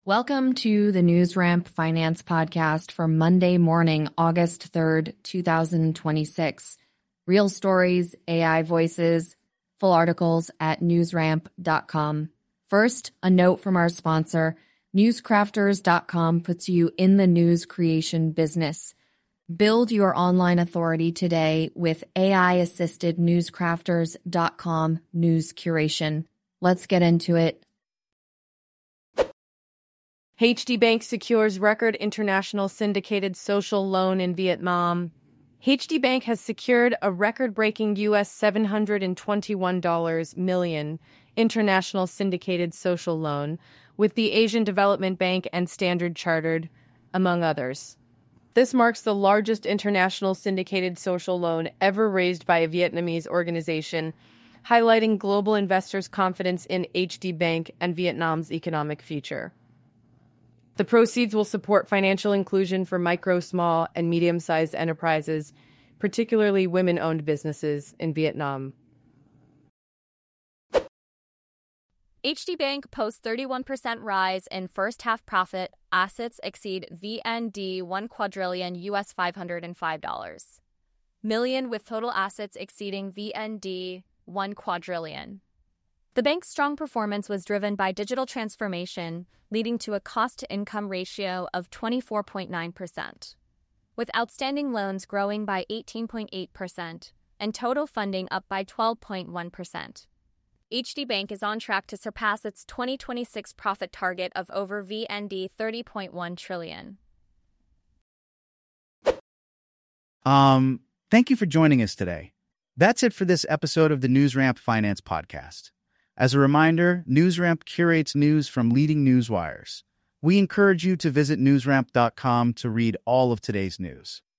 Welcome to the NewsRamp Finance Podcast for Monday morning, August 3rd, 2026. Real stories, AI voices, full articles at newsramp.com. First, a note from our sponsor. Newscrafters.com puts you in the news creation business. Build your online authority today with AI-assisted newscrafters.com news curation. Let's get into it. HD Bank secures record international syndicated social loan in Vietnam. HD Bank has secured a record-breaking US $721 million international syndicated social loan with the Asian Development Bank and Standard Chartered, among others. This marks the largest international syndicated social loan ever raised by a Vietnamese organization, highlighting global investors' confidence in HD Bank and Vietnam's economic future. The proceeds will support financial inclusion for micro, small, and medium-sized enterprises, particularly women-owned businesses in Vietnam. HD Bank posts 31% rise in first-half profit. Assets exceed VND 1 quadrillion US $505 million, with total assets exceeding VND 1 quadrillion. The bank's strong performance was driven by digital transformation, leading to a cost-to-income ratio of 24.9%, with outstanding loans growing by 18.8% and total funding up by 12.1%. HD Bank is on track to surpass its 2026 profit target of over VND 30.1 trillion. Thank you for joining us today. That's it for this episode of the NewsRamp Finance Podcast. As a reminder, NewsRamp curates news from leading news wires. We encourage you to visit newsramp.com to read all of today's news.